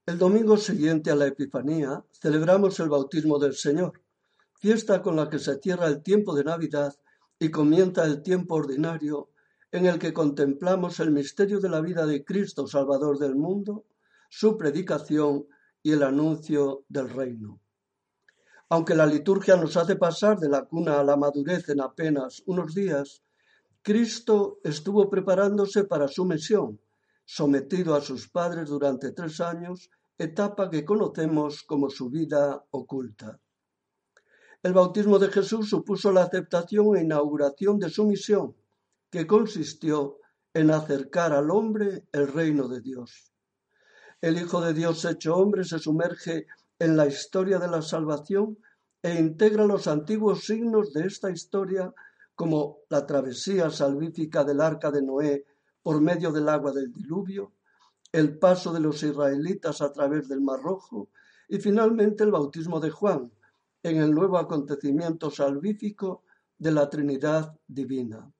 El domingo siguiente a la Epifanía celebramos el bautismo del Señor, fiesta con la que se cierra el tiempo de Navidad y comienza el tiempo ordinario en el que contemplamos el misterio de la vida de Cristo, Salvador del mundo, su predicación y el anuncio del reino. Aunque la liturgia nos hace pasar de la cuna a la madurez en apenas unos días, Cristo estuvo preparándose para su misión, sometido a sus padres durante 3 años, etapa que conocemos como su vida oculta. El bautismo de Jesús supuso la aceptación e inauguración de su misión, que consistió en acercar al hombre el reino de Dios. El Hijo de Dios hecho hombre se sumerge en la historia de la salvación e integra los antiguos signos de esta historia como la travesía salvífica del arca de Noé por medio del agua del diluvio, el paso de los israelitas a través del Mar Rojo y finalmente el bautismo de Juan en el nuevo acontecimiento salvífico de la Trinidad divina.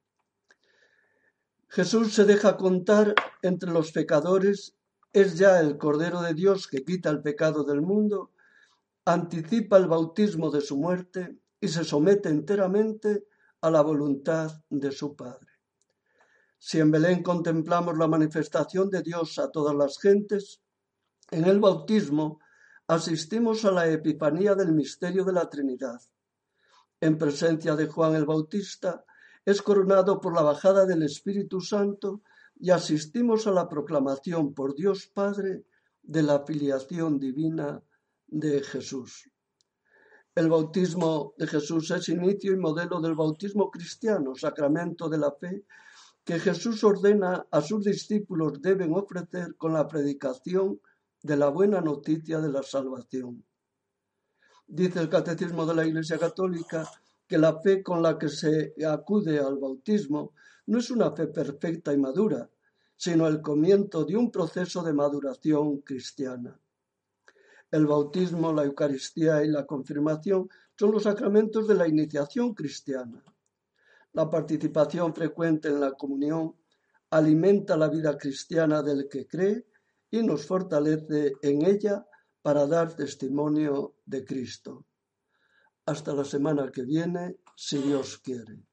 Jesús se deja contar entre los pecadores, es ya el Cordero de Dios que quita el pecado del mundo, anticipa el bautismo de su muerte y se somete enteramente a la voluntad de su Padre. Si en Belén contemplamos la manifestación de Dios a todas las gentes, en el bautismo asistimos a la epifanía del misterio de la Trinidad. En presencia de Juan el Bautista, es coronado por la bajada del Espíritu Santo y asistimos a la proclamación por Dios Padre de la filiación divina de Jesús. El bautismo de Jesús es inicio y modelo del bautismo cristiano, sacramento de la fe, que Jesús ordena a sus discípulos deben ofrecer con la predicación de la buena noticia de la salvación. Dice el Catecismo de la Iglesia Católica que la fe con la que se acude al bautismo no es una fe perfecta y madura, sino el comienzo de un proceso de maduración cristiana. El bautismo, la Eucaristía y la confirmación son los sacramentos de la iniciación cristiana. La participación frecuente en la comunión alimenta la vida cristiana del que cree y nos fortalece en ella para dar testimonio de Cristo. Hasta la semana que viene, si Dios quiere.